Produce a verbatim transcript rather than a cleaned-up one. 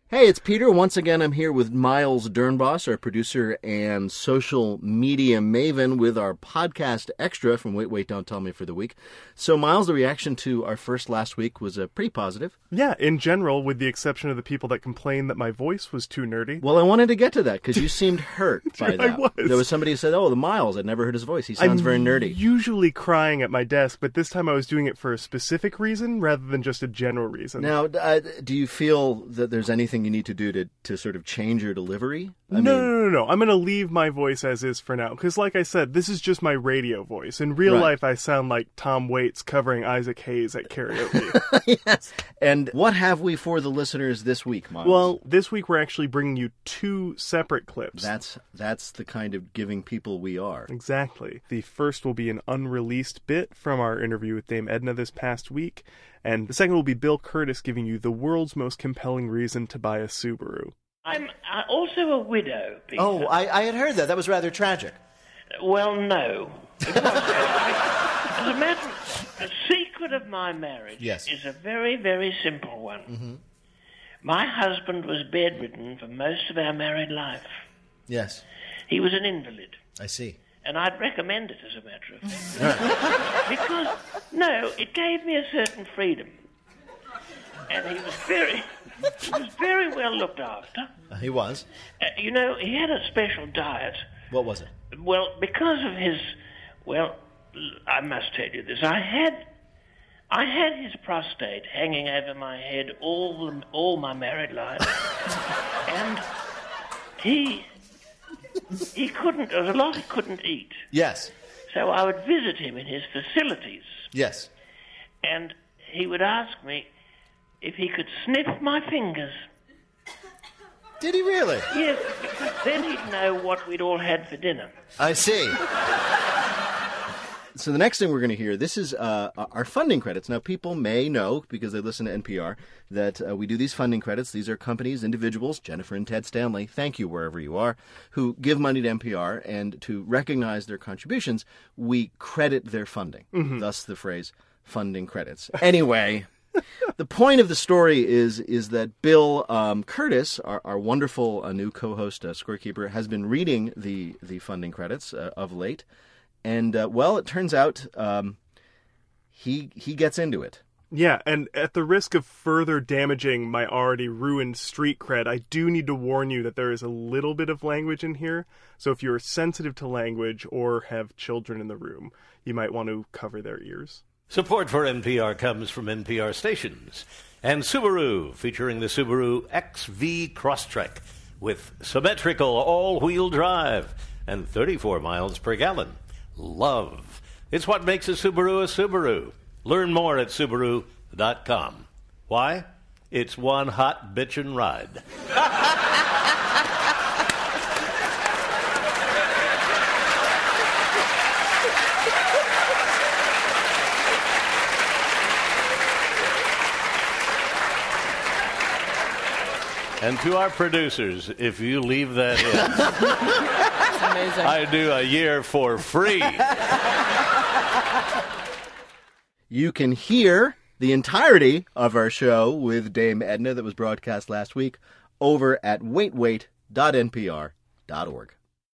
Hey, it's Peter. Once again, I'm here with Miles Dernbos, our producer and social media maven, with our podcast extra from Wait, Wait, Don't Tell Me for the week. So, Miles, the reaction to our first last week was uh, pretty positive. Yeah, in general, with the exception of the people that complained that my voice was too nerdy. Well, I wanted to get to that because you seemed hurt by that. I was. There was somebody who said, oh, the Miles, I'd never heard his voice. He sounds I'm very nerdy. usually crying at my desk, but this time I was doing it for a specific reason rather than just a general reason. Now, uh, do you feel that there's anything you need to do to, to sort of change your delivery? I no, mean... no, no, no. I'm going to leave my voice as is for now. Because like I said, this is just my radio voice. In real Right. life, I sound like Tom Waits covering Isaac Hayes at karaoke. Yes. And what have we for the listeners this week, Miles? Well, this week we're actually bringing you two separate clips. That's that's the kind of giving people we are. Exactly. The first will be an unreleased bit from our interview with Dame Edna this past week, and the second will be Bill Curtis giving you the world's most compelling reason to buy a Subaru. I'm uh, also a widow, Peter. Oh, I, I had heard that. That was rather tragic. Well, no. It was tragic. As a matter the secret of my marriage Yes. is a very, very simple one. Mm-hmm. My husband was bedridden for most of our married life. Yes, He was an invalid. I see. And I'd recommend it, as a matter of fact. Because, no, it gave me a certain freedom. And he was very, he was very well looked after. Uh, he was. Uh, you know, he had a special diet. What was it? Well, because of his, well, I must tell you this. I had, I had his prostate hanging over my head all the, all my married life, and he, he couldn't. There was a lot he couldn't eat. Yes. So I would visit him in his facilities, Yes. and he would ask me if he could sniff my fingers. Did he really? Yes, because then he'd know what we'd all had for dinner. I see. So the next thing we're going to hear, this is uh, our funding credits. Now, people may know, because they listen to N P R, that uh, we do these funding credits. These are companies, individuals, Jennifer and Ted Stanley, thank you wherever you are, who give money to N P R, and to recognize their contributions, we credit their funding. Mm-hmm. Thus the phrase, funding credits. Anyway... The point of the story is is that Bill um, Curtis, our, our wonderful uh, new co-host, uh, Scorekeeper, has been reading the, the funding credits uh, of late. And, uh, well, it turns out um, he he gets into it. Yeah, and at the risk of further damaging my already ruined street cred, I do need to warn you that there is a little bit of language in here. So if you're sensitive to language or have children in the room, you might want to cover their ears. Support for N P R comes from N P R stations and Subaru, featuring the Subaru X V Crosstrek with symmetrical all-wheel drive and thirty-four miles per gallon. Love. It's what makes a Subaru a Subaru. Learn more at Subaru dot com. Why? It's one hot bitchin' ride. And to our producers, if you leave that in, That's amazing. I do a year for free. You can hear the entirety of our show with Dame Edna that was broadcast last week over at wait wait dot n p r dot org.